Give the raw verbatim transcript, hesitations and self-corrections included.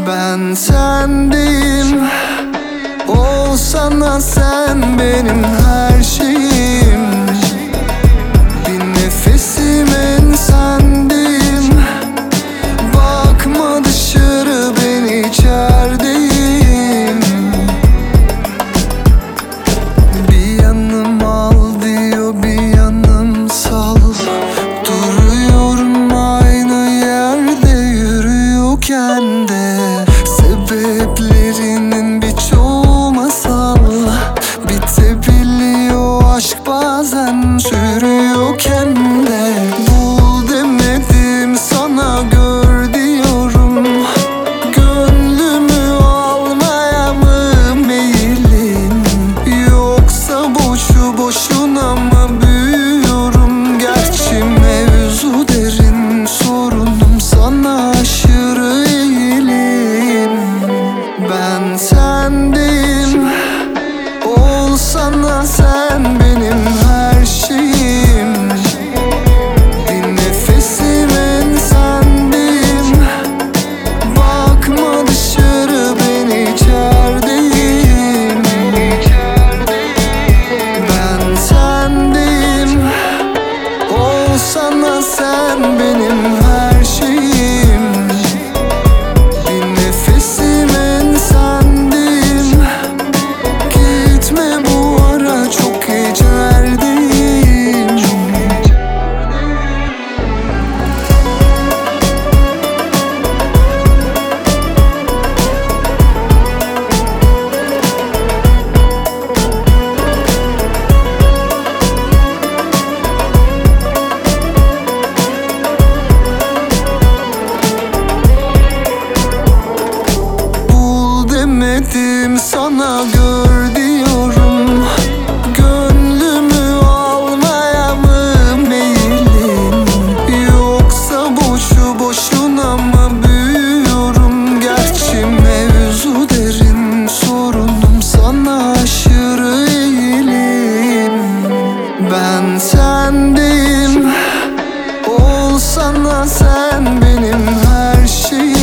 Ben sendeyim, olsana sen benim her şeyim. Bir nefesimin sendeyim. Bakma dışarı, ben içerideyim. Bir yanım al diyor, bir yanım sal. Duruyorum aynı yerde yürüyorken de. Sebeplerinin birçoğu masal. Bitebiliyor aşk bazen sürüyorken de. Bul demedim sana, gör diyorum. Gönlümü almaya mı meyilin, yoksa boşu boşuna mı büyüyorum? Gerçi mevzu derin, sorunum sana aşırı eğilim. Ben sendeyim, olsana sen benim her şeyim. Bir nefesimin sendeyim. Bakma dışarı, ben içerideyim. Ben sendeyim, olsana sen benim her şeyim. Bir nefesimin sendeyim. Gitme bu ara, çok içerideyim. Bul demedim sana, gör diyorum. Gönlümü almaya mı meyilin, yoksa boşu boşuna mı büyüyorum? Gerçi mevzu derin, sorunum sana aşırı eğilim. Ben sendeyim, olsana sen benim her şeyim.